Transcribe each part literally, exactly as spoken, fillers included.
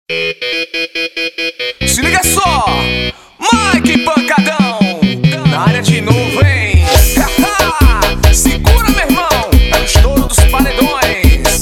Se liga só, Mike Pancadão, na área de novo, hein? Segura, meu irmão, é o estouro dos paredões.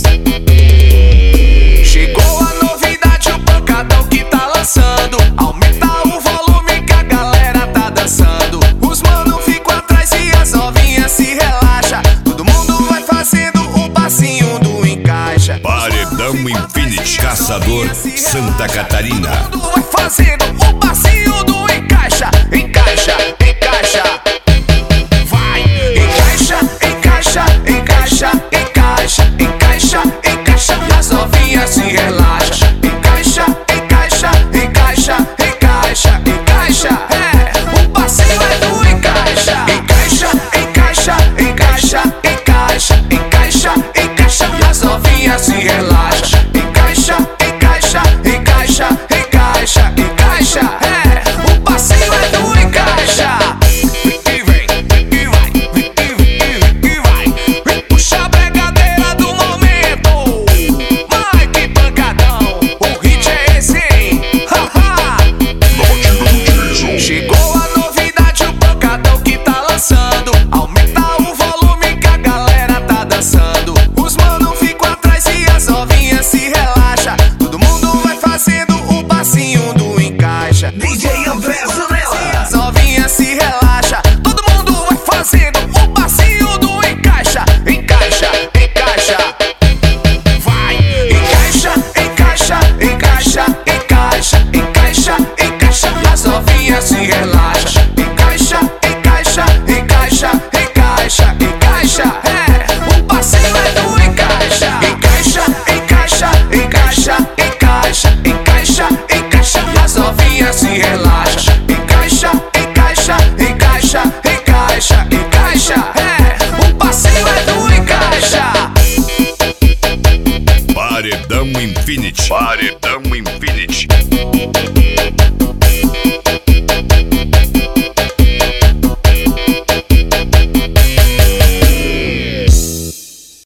Chegou a novidade, o pancadão que tá lançando. Aumenta o volume que a galera tá dançando. Os mano ficam atrás e as novinhas se relaxa. Todo mundo vai fazendo o passinho do encaixa. Paredão Infinity, Caçador, Santa Catarina. Todo mundo vai fazendo o passinho do encaixa, encaixa, encaixa. Vai, encaixa, encaixa, encaixa, encaixa, encaixa, encaixa. E as novinhas se relaxa. Encaixa, encaixa, encaixa, encaixa, encaixa. É, o passinho é do encaixa. Encaixa, encaixa, encaixa, encaixa, encaixa, encaixa. E as novinhas se relaxa. Encaixa, encaixa, encaixa, encaixa, encaixa. É, o passinho é do encaixa. E vem, e vai, e vem, e vai. Puxa a bregadeira do momento. Mike Pancadão, o hit é esse, hein? Haha. Chegou a novidade, o pancadão que tá lançando. Aumenta o volume que a galera tá dançando. Os mano ficam atrás e as novinhas se relaxa. Todo mundo vai fazendo o passinho do encaixa. D J André Zanella. As novinhas se relaxa. Todo mundo vai fazendo o passinho do encaixa. Encaixa, encaixa. Vai, encaixa, encaixa, encaixa, encaixa, encaixa, encaixa. E as novinhas se relaxa. Encaixa, encaixa, encaixa, encaixa, encaixa. É, o passinho é do encaixa. Encaixa, encaixa, encaixa, encaixa, encaixa, encaixa. E as novinhas se relaxa. Encaixa, encaixa, encaixa, encaixa, encaixa. É, o passinho é do encaixa. Paredão Infinity, Paredão